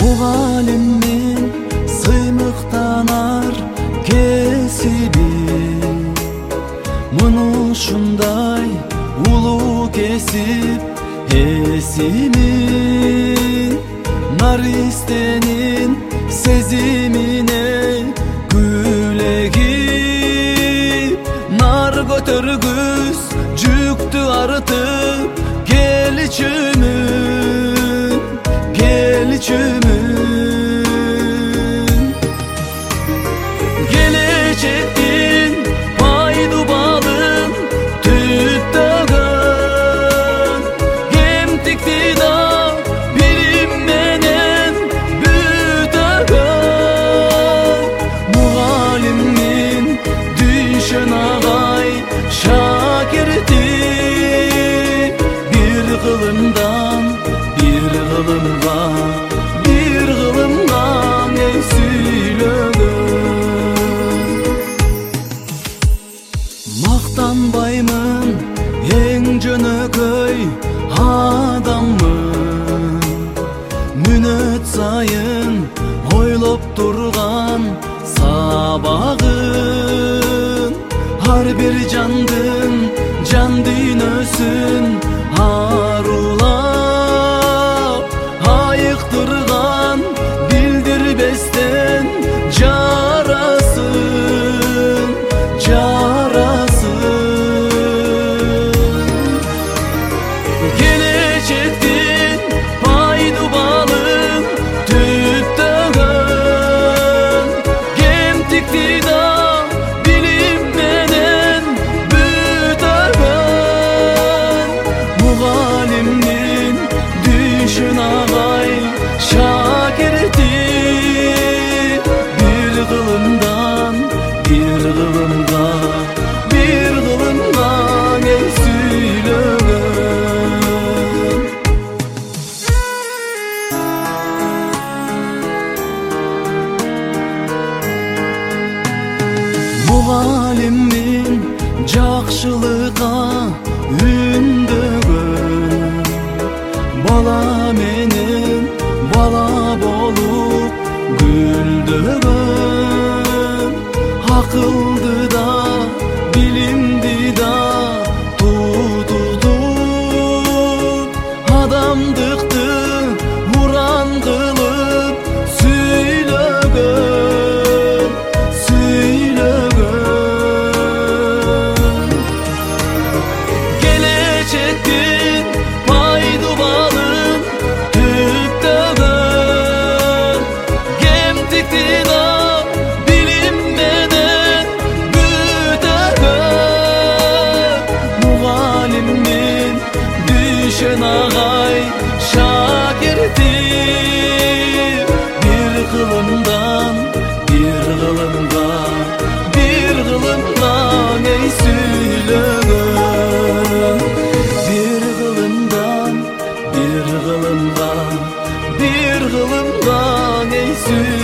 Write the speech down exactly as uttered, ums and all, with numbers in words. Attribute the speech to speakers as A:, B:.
A: Mugallimmin сыймыктанар кесиби, муну ушундай улуу кесип эсимин. Наристенин сезимине күлегип, нар көтөргүз жүктү артып келичүмүн, келичүмүн. Келечектин пайду балын түттөгөн, эмтикти да билим менен бүтөгөн. Мугалиммин Дүйшөн агай шакирти, бир кылымдан бир кылымга, бир кылымга эй сүйлөгөн. Мактанбаймын, эң жөнөкөй адаммын, мүнөт сайын ойлоп турган сабагын. Ар бир жандын жан дүйнөсүн арулап айыктырган, билдирбестен жарасын, жарасын. Келечектин пайду балын түттөгөн, кемтикти да билим менен бүтөгөн. Мугалиммин Дүйшөн агай шакирти, бир кылымдан бир кылымга, бир кылымга эй сүйлөгөн. Мугалиммин жакшылыкка үндөгөн, бала менен бала болуп гүлдөгөн. Акылды да билимди да тутутуп, адамдыкты уран кылып сүйлөгөн, сүйлөгөн. Келечектин пайду балын түттөгөн, кемтикти да билим менен бүтөгөн. Мугалиммин Дүйшөн агай шакирти, бир кылымдан бир кылымга, бир кылымга эй сүйлөгөн. Бир кылымдан бир кылымга, бир кылымга эй сүйлөгөн.